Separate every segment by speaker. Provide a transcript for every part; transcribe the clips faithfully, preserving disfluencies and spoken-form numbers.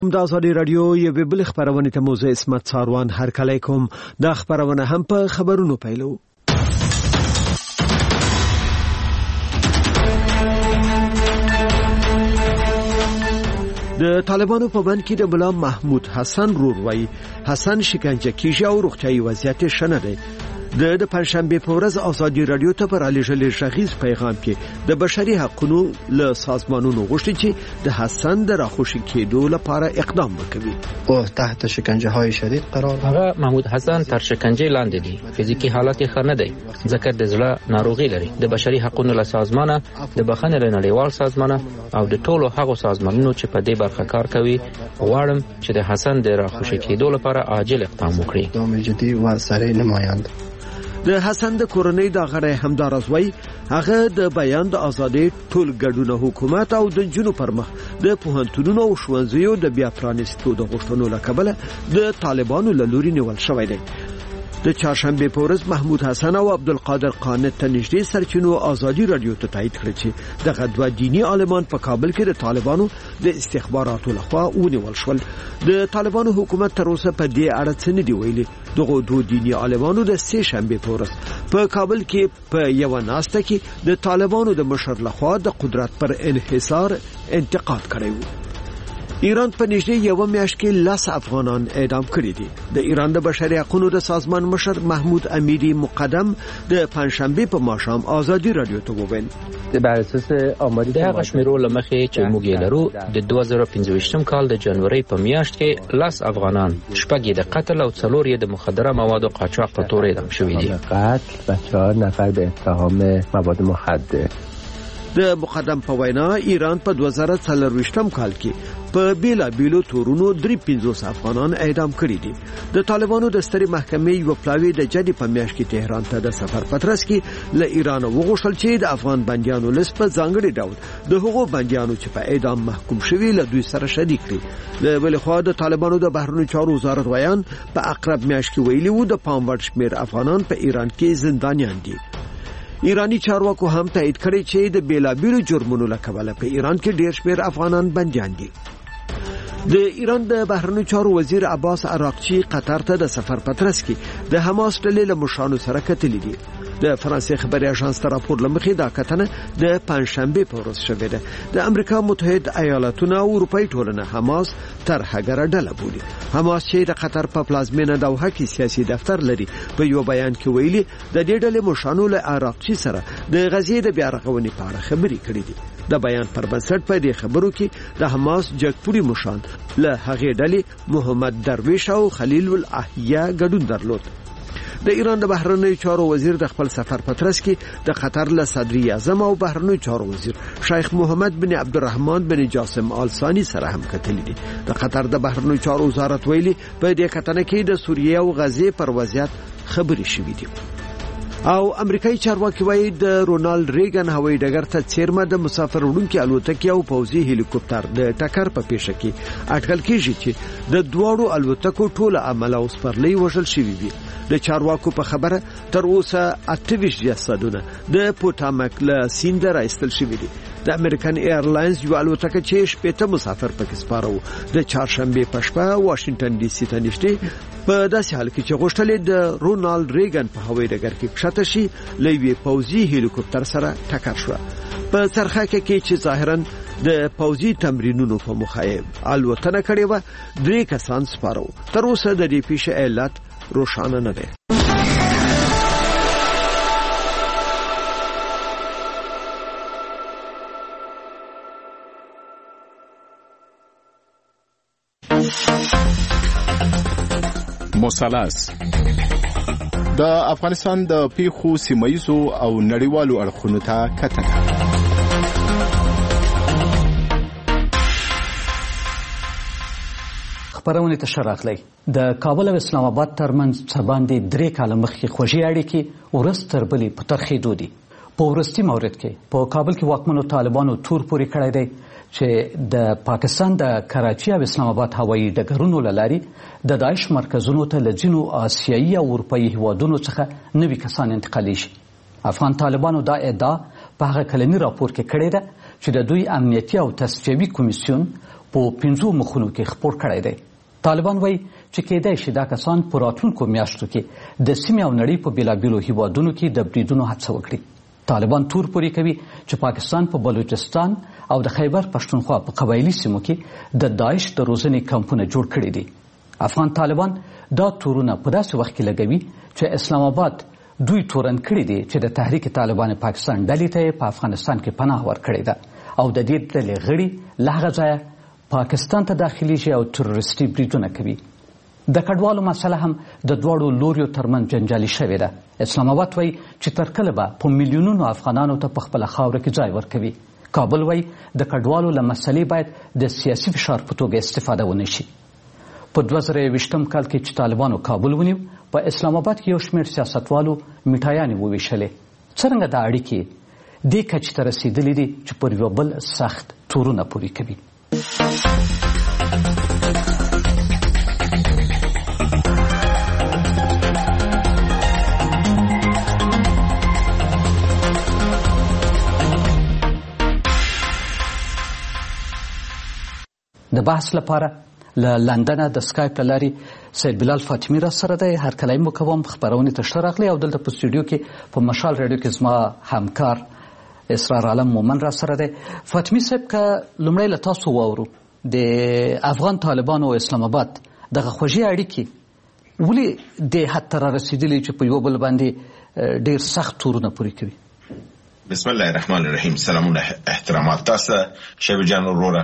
Speaker 1: د ازادي رادیو یوې بلې خپرونې ته مو زه عصمت څاروان هرکلی کوم. دا خپرونه هم په خبرونو پیلو. د طالبانو په بند کې د ملا محمود حسن رور وایي حسن شکنجه کیږي او روغتیايي وضعیت ښه نه دی. د د پنځشنبه په ورځ ازادي رادیو ته پر علیجل شخص پیغام کې د بشري حقوقو له سازمانونو غوښتي چې د حسن د راخوشي کېدو لپاره اقدام وکړي.
Speaker 2: او تحت شکنجه های شدید قرار
Speaker 3: هغه محمود حسن تر شکنجه لاندې دی. فزیکی حالت یې ښه نه دی ځکه د زړه ناروغي لري. د بشري حقوقو له سازمانه د بخښنې له نړیوال سازمانه او د ټولو هغو سازمانونو چې په دې برخه کار کوي غواړم چې د حسن د راخوشي کېدو لپاره عاجل اقدام وکړي.
Speaker 2: اقدام جدي و سریع نمایند.
Speaker 1: د حسن د کورنۍ د غړي همدارز وای هغه د بیان د ازادۍ ټول ګډونه حکومت او د جنو پر مخ د پوهنتونونو او ښوونځیو د بیا پرانیستو د غوښتنو لکبله د طالبانو له لوري نیول شوی دی. د چهارشنبه په ورځ محمود حسن او عبدالقادر قانت ته نږدې سرچینو ازادي رادیو ته تایید کړی چې دغه دوه دینی عالمان په کابل کې د طالبانو د استخباراتو لخوا ونیول شول. د طالبانو حکومت تر اوسه په دې اړه څه نه دی ویلي. دغه دوه دینی عالمانو د سه شنبه په ورځ په کابل کې په یو ناسته کې د طالبانو د مشر لخوا د قدرت پر انحصار انتقاد کړی و. ایران په نږدې یو میاشت کې لس افغانان اعدام کړي دي. د ایران د بشري حقوقو د سازمان مشر محمود امیری مقدم د پنځشنبه په ماښام ازادي رادیو ته وویل
Speaker 3: بر اساس آماری د هغه شمیرو لمخې چې موږ یې لرو د دوه زره پنځه کال د جنوري په میاشت کې لس افغانان شپږ د قتل او څلور د مخدره موادو قاچاق په تور اعدام شوي دي.
Speaker 4: قتل و چهار نفر به اتهام مواد مخدر.
Speaker 1: د مقدم په وینا ایران په دوه زره څلور کال کې په بیلا بیلو تورونو درې پنځوس افغانان اعدام کړي دي. د طالبانو د سترې محکمې یو پلاوی د جدي په میاشت کې تهران ته د سفر پترس کې له ایران وغوښتل چې د افغان بندیانو لست په ځانګړي ډول د هغو بندیانو چې په اعدام محکوم شوي له دوی سره شریک کړي. د بل خوا د طالبانو د بهرنیو چارو وزارت ویان په اقرب میاشت کې ویلي وو د پام وړ شمېر افغانان په ایران کې زندانیان دي. ایرانی چارواکو هم تایید کړی چې د بیلابیلو جرمونو لکبله په ایران کې ډېر شمېر افغانان بندیان دي. د ایران د بهرنیو چارو وزیر عباس عراقچی قطر ته د سفر پترس کې د حماس ډلې له مشرانو سره کتلې دي. د فرانسې خبري اژانس ته راپور لمخې دا کتنه د پنځشنبه په ورځ شوې ده. د امریکا متحده ایالاتونو او اروپאי ټولنه حماس تر هغه ډله بولي. حماس چې د قطر په پلازمینه دوحه کې سیاسي دفتر لري په یو بیان کې ویلي د دې ډلې مشرانو له عراقچی سره د غزې د بیا رغونې په اړه خبرې کړې دي. د بیان پر بنسټ په دې خبرو کې د حماس جګپوري مشران له هغې ډلې محمد درویش او خلیل الاحیا ګډون درلود. د ایران د بهرنیو چارو وزیر د خپل سفر پترس کې د قطر له صدر اعظم او بهرنیو چارو وزیر شیخ محمد بن عبدالرحمن بن جاسم آل ثانی سره هم کتلې دي. د قطر د بهرنیو چارو وزارت ویلي په دې کتنه کې د سوریه او غزې پر وضعیت خبرې شوې دي. او امریکایي چارواکي وایي د رونالد ریګن هوایي ډګر ته چیرمه د مسافر وړونکي الوتکې او پوځي هلیکوپټر د ټکر په پیښه کې اټکل کېږي چې د دواړو الوتکو ټول عمله او سپرلۍ وژل شوي دي. د چارواکو په خبره تر اوسه اته ویشت جسدونه د پوټامک له سیند راایستل شوي دي. د امریکن ایرلاینز یو الوتکه چې شپږ مسافر پکې سپاره د چهارشنبه په شپه واشنگټن ډي سي ته نږدې په داسې حال کې چې غوښتلې د رونالد ریګن په هوایي ډګر کې کښته شي له یوې پوځي هلیکوپټر سره ټکر شو. په څرخکه کې چې ظاهرا د پوځي تمرینونو په مخه الوتنه کړې و درې کسان سپاره. تر اوسه د دې پیښې علت روښانه نه ده.
Speaker 5: مثلث د افغانستان د پیښو سیمایزو او نړیوالو اړخونو ته کتنه.
Speaker 6: خبرونه ته شراغلی د کابل او اسلام آباد ترمنځ څه باندې درې کاله مخکې خوږې اړیکې ورځ تر بلې په ترخېدو دي. په وروستي مورد کې په کابل کې واکمنو طالبانو تور پورې کړی دی چې د پاکستان د کراچي او اسلام آباد هوایي ډګرونو له لارې د داعش مرکزونو ته له ځینو آسیایي او اروپایي هیوادونو څخه نوي کسان انتقالي شي. افغان طالبانو دا ادعا په هغه کلني راپور کې کړې ده چې د دوی امنیتي او تصفیوي کمیسیون په پنځو مخونو کې خپور کړی دی. طالبان وایي چې کېدای شي دا کسان په راتلونکو میاشتو کې د سیمې او نړۍ په بېلابېلو هیوادونو کې د بریدونو هڅه وکړي. طالبان تور پورې کوي چې پاکستان په بلوچستان او د خیبر پښتونخوا په قبایلي سیمو کې د داعش د روزنې کمپونه جوړ کړي دي. افغان طالبان دا تورونه په داسې وخت کې لګوي چې اسلام آباد دوی تورن کړي دي چې د تحریک طالبان پاکستان ډلې ته په افغانستان کې پناه ورکړې ده او د دې ډلې غړي له هغه ځایه پاکستان ته داخليږي او تروریستي بریدونه کوي. د کډوالو مسله هم د دواړو لوریو ترمنځ جنجالي شوې ده. اسلام آباد وایي چې تر کله به په میلیونونو افغانانو ته په خپله خاوره کې ځای ورکوي. کابل وایي د کډوالو له مسلې باید د سیاسي فشار په توګه استفاده ونه شي. په دوه زره یوویشتم کال کې چې طالبانو کابل ونیو، په اسلام آباد کې یو شمېر سیاستوالو میټایانې وویشلې. څرنګه دا اړیکې دې کچې ته رسېدلې دي چې پر یو بل سخت تورونه پورې کوي. د بحث لپاره له لندنه د سکایپ له لارې سید بلال فاطمي را سره دی. هرکلی مو کوم خپرونې ته ښه راغلی. او دلته په سټوډیو کې په مشال راډیو کې زما همکار اسرار عالم مومن را سره دی. فاطمي صاحب که لومړی له تاسو واورو د افغان طالبانو او اسلام آباد دغه خوږې اړیکې ولې دې حد ته را رسېدلې چې په یو بل باندې ډېر سخت تورونه پورې کوي؟
Speaker 7: بسم الله الرحمن الرحیم. سلامونه احترامات تاسو شیب جان وروره.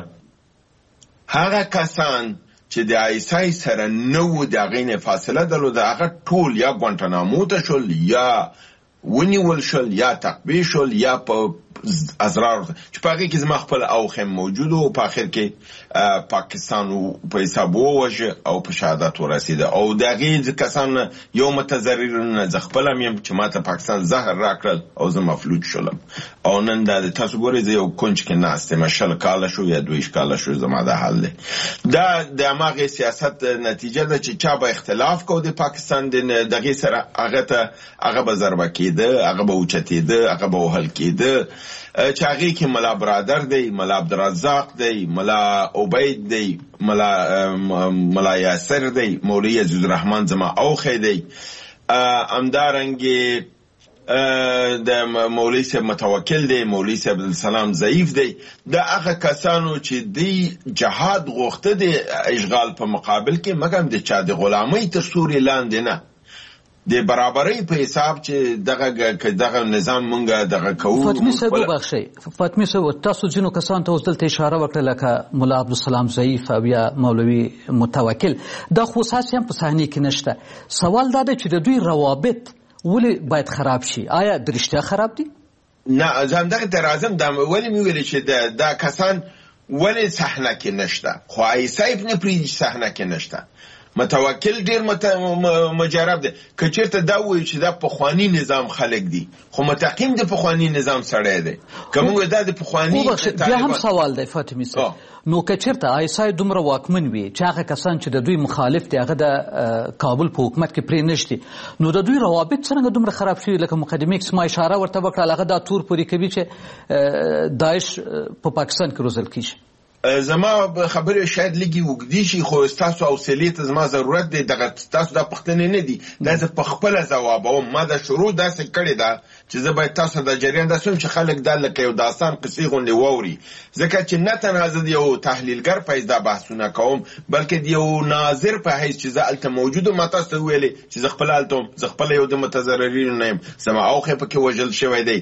Speaker 7: هغه کسان چې د عیسی سره نو د هغې نه فاصله درلوده هغه ټول یا ګوانټانامو ته شول یا ونیول شول یا تقبیه شول یا په ازرار چې په هغې کې زما خپل اوخم موجود و. په آخر کې پاکستان په حساب ووژه او په شهادت ورسېده او د هغې کسان یو متضررونه زه خپله م یم چې ما ته پاکستان زهر راکړل او زه مفلوج شولم. او نن دا تاسو ګورئ زه یو کونج کې ناست یم، شل کاله شو یا دویشت کاله شو زما دا حال دی. دا د هماغې سیاست نتیجه ده چې چا به اختلاف کو د پاکستان د دغې سره هغه ته هغه به ضربه کېده، هغه به اوچتېده، هغه به وهل کېده. چې هغې کې ملا برادر دی، ملا عبدالرزاق دی، ملا عبید دی، ملا ملا یاسر دی، مولوی عزیز الرحمن زما اوخی دی، همدارنګې د مولوی صاحب متوکل دی، مولوی صاحب عبدالسلام ضعیف دی. د هغه کسانو چې دی جهاد غوښته دی اشغال په مقابل کې، مګر د چا د غلامۍ تر سوري لاندې نه، د برابرۍ په حساب چې دغه دغه نظام مونږه دغه کوو.
Speaker 6: فاطمي صاحب وبخښئ، فاطمي صاحب تاسو ځینو کسانو ته اوس دلته اشاره وکړه لکه ملا عبدالسلام ضعیف او یا مولوي متوکل، دا خو اساس هم په صحنې کې نشته. سوال دا دی چې د دوی روابط ولې باید خراب شي؟ آیا د رښتیا خراب دي؟
Speaker 7: نه، زه همدغې ته راځم. دا ولې مې ویلې چې دا کسان ولې صحنه کې نشته، خو عیسی ابن پرېږدي صحنه کې نشته. متوکل ډیر مجرب دی. که چېرته دا وایي چې دا پخواني نظام خلک دي، خو متقیم د پخواني نظام سړی دی. که موږ دا د پخواني
Speaker 6: بیا هم سوال دی فاطمي صاحب، نو که چېرته عیسی دومره واکمن وي چې هغه کسان چې د دوی مخالف دي هغه د کابل په حکومت کې پرې نشدي، نو د دوی روابط څرنګه دومره خراب شوي؟ لکه مقدمې کې ما اشاره ورته وکړه، هغه دا تور پورې کوي چې داعش په پاکستان کې روزل کېږي.
Speaker 7: زما خبره شاید لګي وګدي شي، خو تاسو حوصلې ته زما ضرورت دی. دغه تاسو دا پوښتنې نه دي، دا زه په خپله ځوابوم. ما دا شروع داسې کړې ده چې زه باید تاسو د جریان داسې وم چې خلک دا لکه یو داستان قصې غوندې واوري، ځکه چې نه تنها زه د یو تحلیلګر په حیث دا بحثونه کوم، بلکې د یو ناظر په حیث چې زه هلته موجود وم. ما تاسو ته وویلې چې زه خپله هلته وم، زه خپله یو د متضررینو نه یم، زما اوخی پکې وژل شوی دی.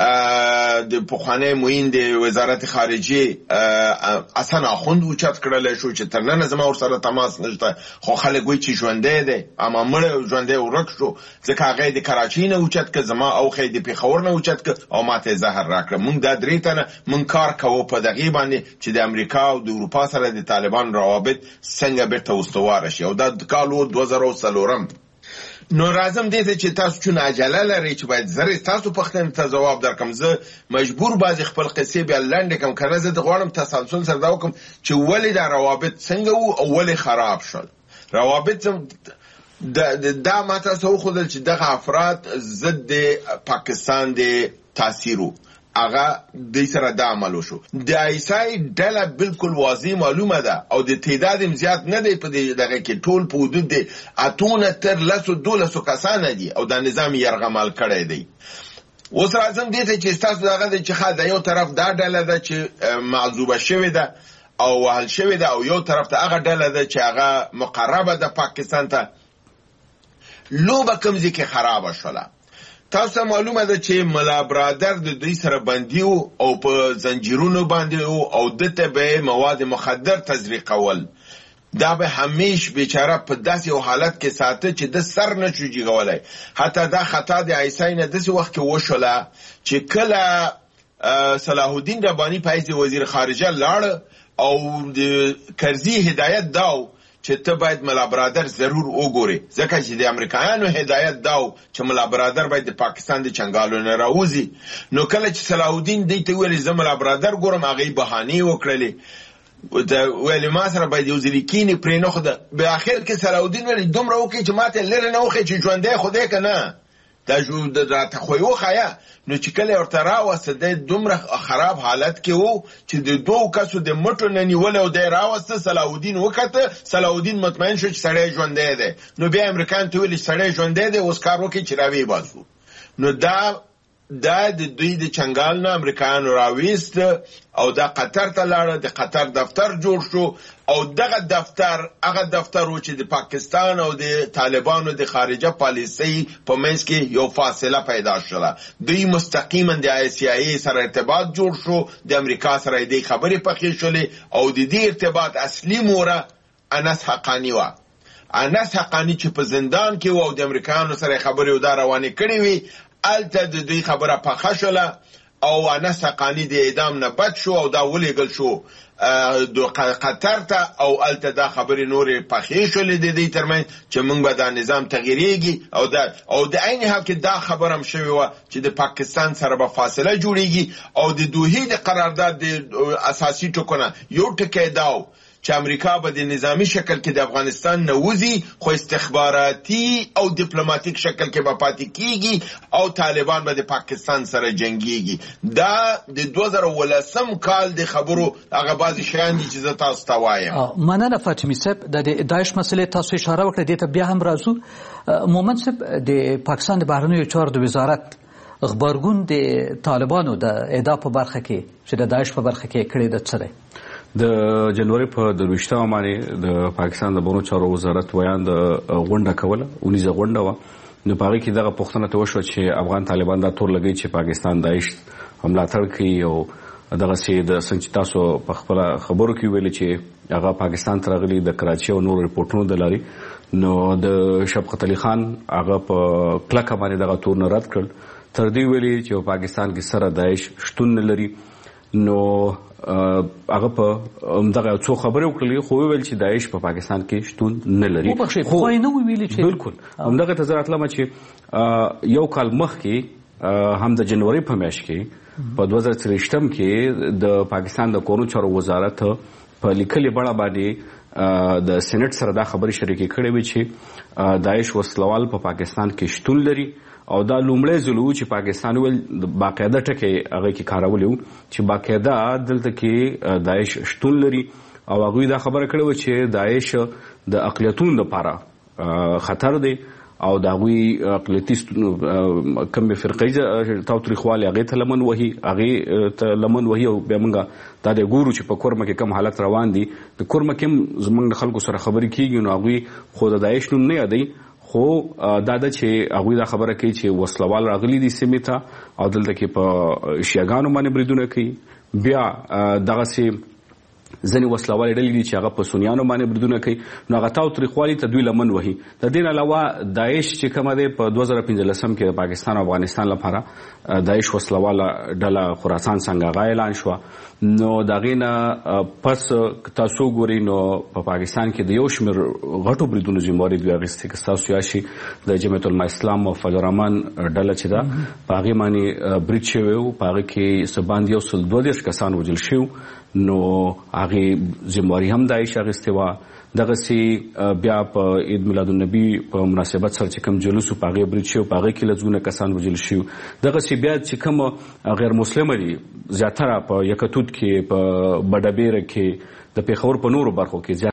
Speaker 7: د پخوانی معین د وزارت خارجې حسن اخوند اوچت کړلی شو چې تر ننه زما ورسره تماس نشته، خو خلک وایي چې ژوندی دی، اما مړی ژوندی ورک شو، ځکه هغه یې د کراچۍ نه اوچت کړ، زما اوښی د پېښور نه اوچت کړ او ما ته یې زهر راکړه. موږ دا درې تنه موږ کار کوو په دغې باندې چې د امریکا او د اروپا سره د طالبان روابط څنګه بیرته استواره شي، او دا کال و دوه زره او څلورم. نو راځم دې ته چې تاسو چون عجله لرئ چې باید زر تاسو پوښتنې ته ځواب درکړم. زه مجبور بعضې خپل قصې بیا لنډې کړم، که نه زه غواړم تسلسل سره دا وکړم چې ولې دا روابط څنګه وو او ولې خراب شول. روابط دا ما تاسو وښودل چې دغه افراد ضد د پاکستان د تاثیر وو. هغه د سره د عمل وشو. د ایسای ډله بالکل واضح معلومه ده او د تعداد زیات نه دی په دغه کې، ټول په حدود د اتونه تر لسو دولسو کسانه دي او د نظام یرغمال کړی دی. اوس راځم دې ته چې ستاسو دغه د چې خا د یو طرف دا ډله ده چې معذوبه شوې ده او وهل شوې ده، او یو طرف ته هغه ډله ده چې هغه مقربه ده پاکستان ته. لوبه کوم ځای کې خرابه شوله. تاسو معلومه ده چې ملا برادر د دوی سره بندي وو او په زنجیرونو باندې وو او دته به مواد مخدر تزریقول. دا به همیش بیچاره په داسې حالت کې ساته چې د سر نه شو جګولای. حتی دا خطا د عیسی نه داسې وخت کې وشوله چې کله صلاح الدین رباني په حیث وزیر خارجه لاړ او د کرزي هدایت داو چې ته باید ملا برادر ضرور وګوري، ځکه چې د امریکایانو هدایت داو چې ملا برادر باید د پاکستان د چنګالو نه راوځي. نو کله چې صلاح الدین دې ته ویل زه ملا برادر ګورم، هغې بهانې وکړلې، ویل ما سره باید یو ځلې کینې پرې نه خوده. په اخر کې صلاح الدین ویل دومره وکړي چې ماته لرې نه وښیې چې ژوندی خدای که نه دا راته خو یې وښایه. نو چې کله ورته راوسته دی دومره خراب حالت کې و چې د دوو کسو د مټو نه نیولی او دی راوسته. صلاح الدین وکته، صلاح الدین مطمئن شو چې سړی ژوندی دی. نو بیا امریکایانو ته ویل چې سړی ژوندی دی، اوس کار وکړي چې راویې باسو. نو دا دا د دوی د چنګال نه امریکایانو راویست او دا قطر ته لاړه. د قطر دفتر جوړ شو او دغه دفتر هغه دفتر و چې د پاکستان او د طالبانو د خارجه پالیسۍ په منځ کې یو فاصله پیدا شوه. دوی مستقیما د آی سی آی سره ارتباط جوړ شو، د امریکا سره د خبرې پخې شولې او د دې ارتباط اصلي موره انس حقانی و. انس حقانی چې په زندان کې و او د امریکایانو سره خبرې و دا روانې کړې وي، الته د دوی خبره پخه شوله او انس حقانی د اعدام نه بچ شو او دا ولیږل شو قطر ته او الته دا خبرې نورې پخې شولې د دوی ترمنځ چې موږ به دا نظام تغییرېږي او دا او د عین حال کې دا خبره هم شوې وه چې د پاکستان سره به فاصله جوړېږي او د دوحې د قرارداد د اساسي ټکونه یو ټکی دا و چې امریکا به د نظامی شکل کې د افغانستان نه وځي، خو استخباراتي او دیپلوماتیک شکل کې به پاتې کیږي او طالبان به د پاکستان سره جنګیږي. دا د دوه زره ولسم کال د خبرو هغه بعضې شیان دي چې زه تاسو ته وایم.
Speaker 6: مننه فاطمي صاحب. د داعش مسلې تاسو اشاره وکړه، دې ته بیا هم راځو. مومن صاحب، د پاکستان د بهرنیو چارو د وزارت غبرګون د طالبانو د اعدام په برخه کې چې د داعش په برخه کې کړی د څه دی؟
Speaker 8: د جنوري په درویشتمه باندې د پاکستان د بهرنیو چارو وزارت ویان د غونډه کوله، اونیزه غونډه وه. نو په هغې کې دغه پوښتنه ته وشوه چې افغان طالبان دا تور لګوي چې پاکستان داعش ملاتړ کوي او دغسې د څنګه چې تاسو په خپله خبرو کې ویلي چې هغه پاکستان ته راغلي د کراچي او نورو رپورټونو د لارې. نو د شفقت علي خان هغه په کلکه باندې دغه تور نه رد کړل، تر دې ویلي چې په پاکستان کې سره داعش شتون نه لري. نو هغه په دغه څو خبرې وکړلې خو ویل چې داعش په پاکستان کې شتون نه لري.
Speaker 6: خو نه ویلي چې
Speaker 8: بالکل همدغه ته زه راتلم چې یو کال مخکې هم د جنوري په میاشت کې په دوه زره څلوېښتم کې د پاکستان د کورنیو چارو وزارت په لیکلې بڼه باندې د سینټ سره دا خبرې شریکې کړې وې چې داعش وسلوال په پاکستان کې شتون لري او دا لومړی ځل و چې پاکستان ویل باقاعده ټکی هغې کې کارولی و چې باقاعده دلته کې داعش شتون لري او هغوی دا خبره کړې وه چې داعش د اقلیتونو لپاره خطر دی او د هغوی اقلیتي کومې فرقې تاوتریخوالی هغې ته لمن وهي هغې ته لمن وهي او بیا موږ دا دی ګورو چې په کورمه کې کوم حالت روان دي. د کورمه کې هم زموږ د خلکو سره خبرې کېږي نو هغوی خو د داعش نوم نه یادوي، خو دا ده چې هغوی دا خبره کوي چې وسلوال راغلي دي سیمې ته او دلته کې په شیعاګانو باندې بریدونه کوي. بیا دغسې ځینې وسلوالې ډلې دي چې هغه په سنیانو باندې بریدونه کوي، نو هغه تاوتریخوالي ته دوی لمن وهي. د دې نه علاوه داعش چې کومه دی په دوه زره پنځلسم کې د پاکستان او افغانستان لپاره داعش وسلواله ډله خراسان څنګه هغه اعلان شوه. نو د هغې نه پس تاسو ګورئ نو په پاکستان کې د یو شمېر غټو بریدونو ذمهواري دوی اخیستې که ستاسو یاد شي د جمعیت العلماء اسلام او فضل الرحمن ډله چې ده په هغې باندې برید شوی و، په هغې کې څه باندې یو سل دوه دېرش کسان وژل شوي نو هغه ذمہواری هم دایښ اغستې وه. دغه سي بیا په عید میلاد النبی په مناسبت سره چې کوم جلوس په هغه برید شو، په هغه کې لزونه کسان وژل شو. دغه سي بیا چې کوم غیر مسلمان دي زیاتره په یکتوت کې، په بډابیر کې، د پیښور په نورو برخو کې